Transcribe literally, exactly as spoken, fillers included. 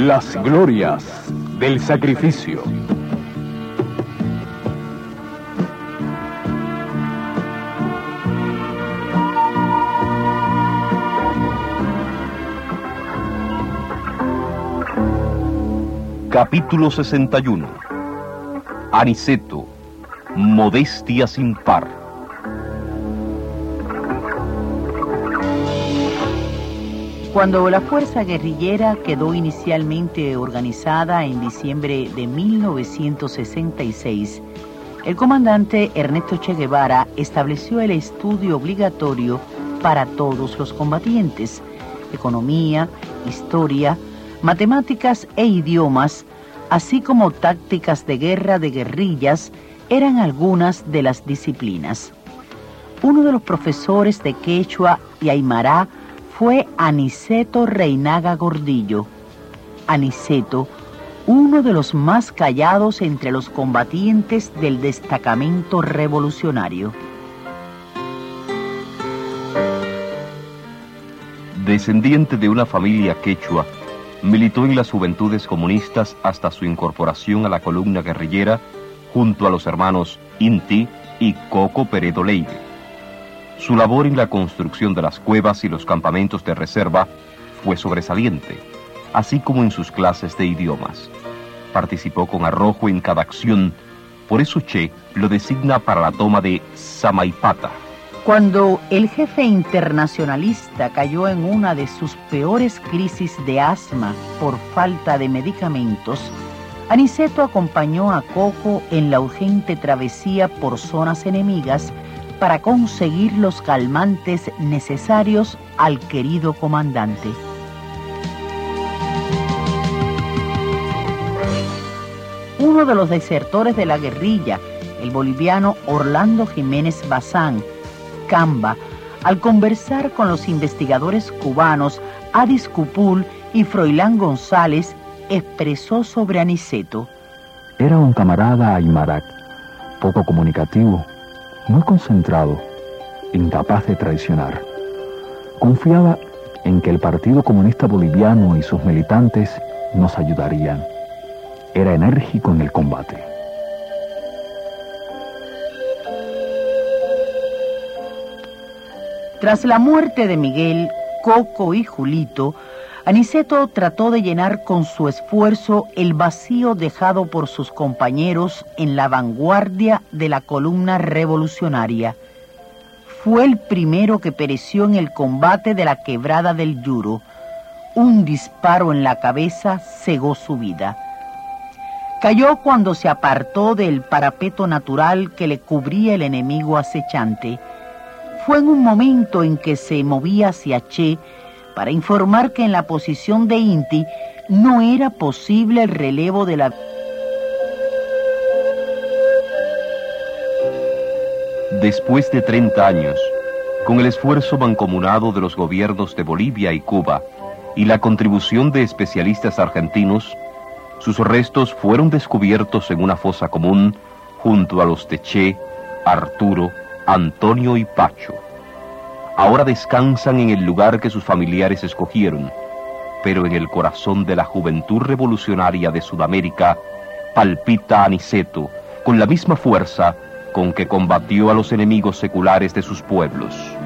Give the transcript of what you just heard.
Las glorias del sacrificio. Capítulo sesenta y uno. Aniceto, modestia sin par. Cuando la fuerza guerrillera quedó inicialmente organizada en diciembre de mil novecientos sesenta y seis, el comandante Ernesto Che Guevara estableció el estudio obligatorio para todos los combatientes. Economía, historia, matemáticas e idiomas, así como tácticas de guerra de guerrillas, eran algunas de las disciplinas. Uno de los profesores de quechua y aymara fue Aniceto Reinaga Gordillo. Aniceto, uno de los más callados entre los combatientes del destacamento revolucionario. Descendiente de una familia quechua, militó en las Juventudes Comunistas hasta su incorporación a la columna guerrillera junto a los hermanos Inti y Coco Peredo Leive. Su labor en la construcción de las cuevas y los campamentos de reserva fue sobresaliente, así como en sus clases de idiomas. Participó con arrojo en cada acción, por eso Che lo designa para la toma de Samaipata. Cuando el jefe internacionalista cayó en una de sus peores crisis de asma por falta de medicamentos, Aniceto acompañó a Coco en la urgente travesía por zonas enemigas para conseguir los calmantes necesarios al querido comandante. Uno de los desertores de la guerrilla, el boliviano Orlando Jiménez Bazán, Camba, al conversar con los investigadores cubanos Adis Cupul y Froilán González, expresó sobre Aniceto: era un camarada aymara, poco comunicativo, muy concentrado, incapaz de traicionar. Confiaba en que el Partido Comunista Boliviano y sus militantes nos ayudarían. Era enérgico en el combate. Tras la muerte de Miguel, Coco y Julito, Aniceto trató de llenar con su esfuerzo el vacío dejado por sus compañeros en la vanguardia de la columna revolucionaria. Fue el primero que pereció en el combate de la Quebrada del Yuro. Un disparo en la cabeza cegó su vida. Cayó cuando se apartó del parapeto natural que le cubría el enemigo acechante. Fue en un momento en que se movía hacia Che para informar que en la posición de Inti no era posible el relevo de la... Después de treinta años, con el esfuerzo mancomunado de los gobiernos de Bolivia y Cuba y la contribución de especialistas argentinos, sus restos fueron descubiertos en una fosa común junto a los de Che, Arturo, Antonio y Pacho. Ahora descansan en el lugar que sus familiares escogieron, pero en el corazón de la juventud revolucionaria de Sudamérica palpita Aniceto con la misma fuerza con que combatió a los enemigos seculares de sus pueblos.